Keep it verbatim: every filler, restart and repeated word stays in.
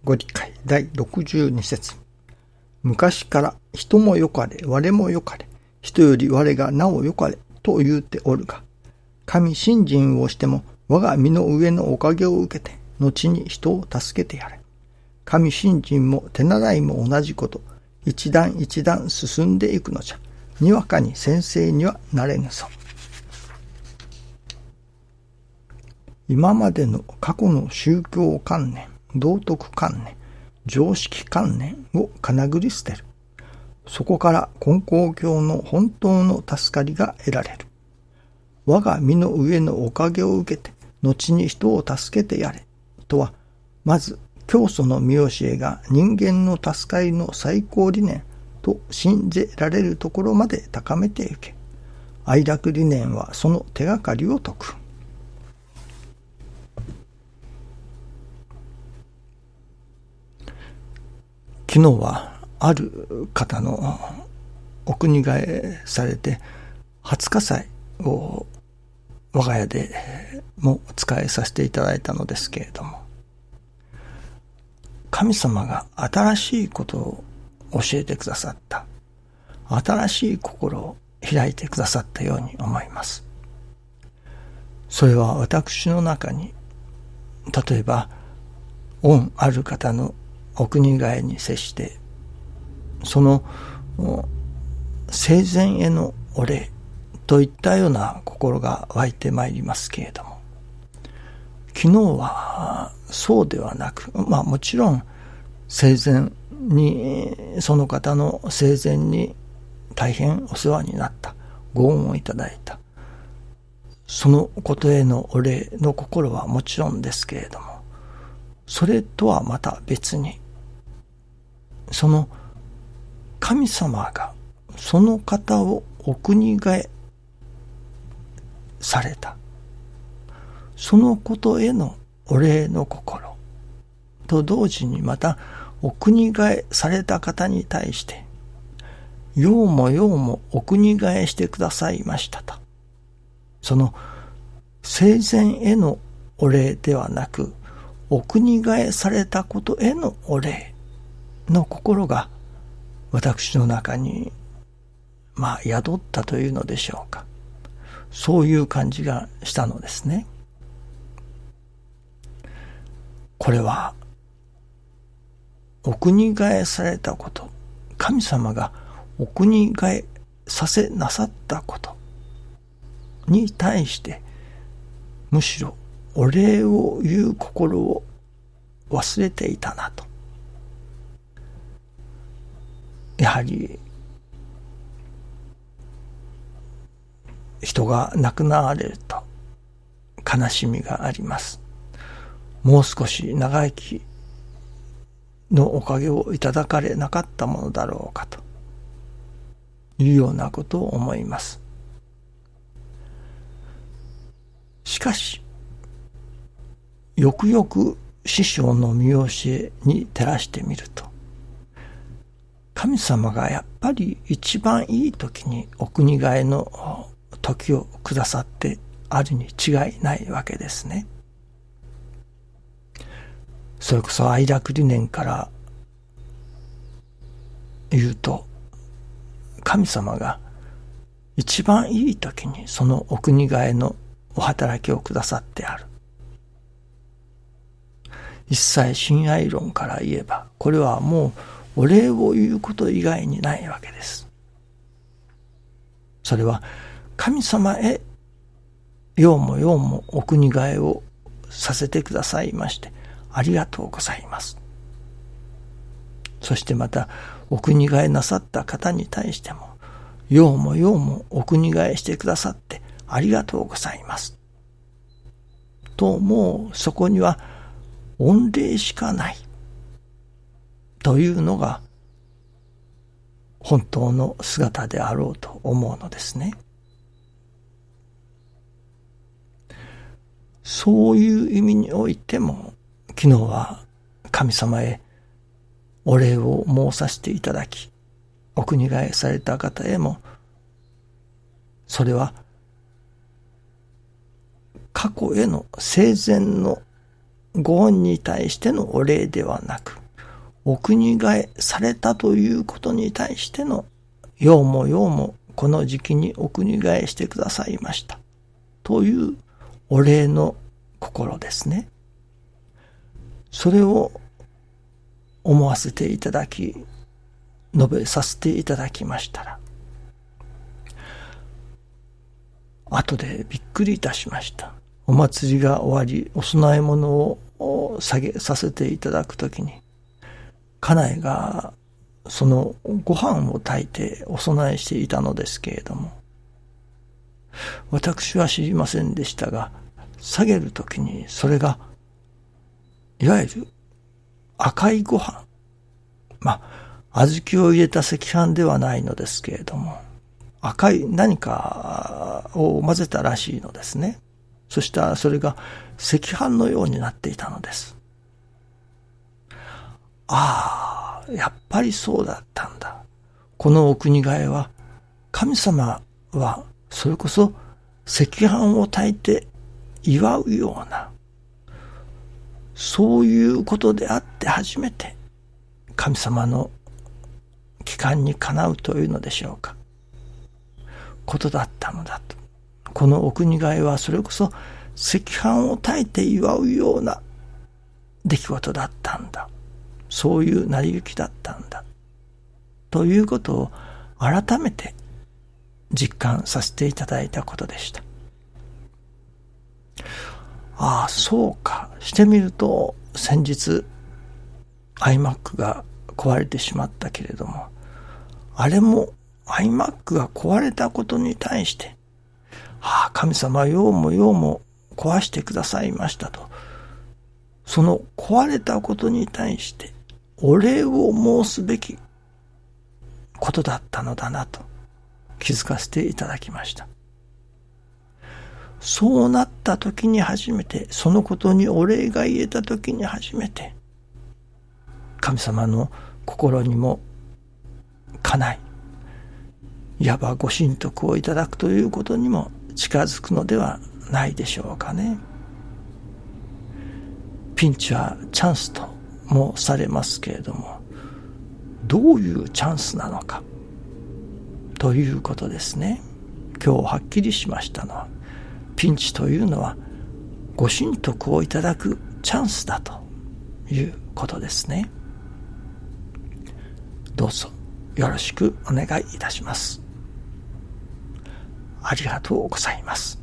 ご理解だいろくじゅうに節。昔から人もよかれ我もよかれ、人より我がなおよかれと言うておるが、神信心をしても我が身の上のおかげを受けて後に人を助けてやれ。神信心も手習いも同じこと、一段一段進んでいくのじゃ。にわかに先生にはなれぬぞ。今までの過去の宗教観念、道徳観念、常識観念をかなぐり捨てる。そこから金光教の本当の助かりが得られる。我が身の上のおかげを受けて後に人を助けてやれとは、まず教祖の見教えが人間の助かりの最高理念と信じられるところまで高めてゆけ。愛楽理念はその手がかりを説く。昨日はある方のお国替えされて初火災を我が家でも使えさせていただいたのですけれども、神様が新しいことを教えてくださった、新しい心を開いてくださったように思います。それは私の中に、例えば恩ある方のお国替えに接して、その生前へのお礼といったような心が湧いてまいりますけれども、昨日はそうではなく、まあもちろん生前に、その方の生前に大変お世話になった、ご恩をいただいた、そのことへのお礼の心はもちろんですけれども、それとはまた別に、その神様がその方をお国替えされた、そのことへのお礼の心と同時に、またお国替えされた方に対して、ようもようもお国替えしてくださいましたと、その生前へのお礼ではなく、お国替えされたことへのお礼の心が私の中にまあ宿ったというのでしょうか。そういう感じがしたのですね。これはお国替えされたこと、神様がお国替えさせなさったことに対して、むしろお礼を言う心を忘れていたなと。やはり人が亡くなられると悲しみがあります。もう少し長生きのおかげをいただかれなかったものだろうかというようなことを思います。しかしよくよく師匠の見教えに照らしてみると、神様がやっぱり一番いい時にお国替えの時をくださってあるに違いないわけですね。それこそ愛楽理念から言うと、神様が一番いい時にそのお国替えのお働きをくださってある。一切親愛論から言えば、これはもうお礼を言うこと以外にないわけです。それは神様へようもようもお国替えをさせてくださいましてありがとうございます。そしてまたお国替えなさった方に対しても、ようもようもお国替えしてくださってありがとうございますと、もうそこには御礼しかないというのが本当の姿であろうと思うのですね。そういう意味においても、昨日は神様へお礼を申させていただき、お国替えされた方へも、それは過去への生前のご恩に対してのお礼ではなく、お国替えされたということに対しての、ようもようもこの時期にお国替えしてくださいましたというお礼の心ですね。それを思わせていただき、述べさせていただきましたら、後でびっくりいたしました。お祭りが終わり、お供え物を下げさせていただくときに、家内がそのご飯を炊いてお供えしていたのですけれども、私は知りませんでしたが、下げるときにそれがいわゆる赤いご飯、まあ小豆を入れた赤飯ではないのですけれども、赤い何かを混ぜたらしいのですね。そしたらそれが赤飯のようになっていたのです。ああ、やっぱりそうだったんだ。このお国替えは、神様はそれこそ赤飯を炊いて祝うような、そういうことであって初めて神様の帰還にかなうというのでしょうか。ことだったのだと。このお国替えはそれこそ赤飯を炊いて祝うような出来事だったんだ。そういう成り行きだったんだ。ということを改めて実感させていただいたことでした。ああ、そうか。してみると先日 iMac が壊れてしまったけれども、あれも iMac が壊れたことに対して、ああ、神様ようもようも壊してくださいましたと。その壊れたことに対してお礼を申すべきことだったのだなと気づかせていただきました。そうなった時に初めて、そのことにお礼が言えた時に初めて、神様の心にもかない、いわばご神徳をいただくということにも近づくのではないでしょうかね。ピンチはチャンスともされますけれども、どういうチャンスなのかということですね。今日はっきりしましたのは、ピンチというのはご神徳をいただくチャンスだということですね。どうぞよろしくお願いいたします。ありがとうございます。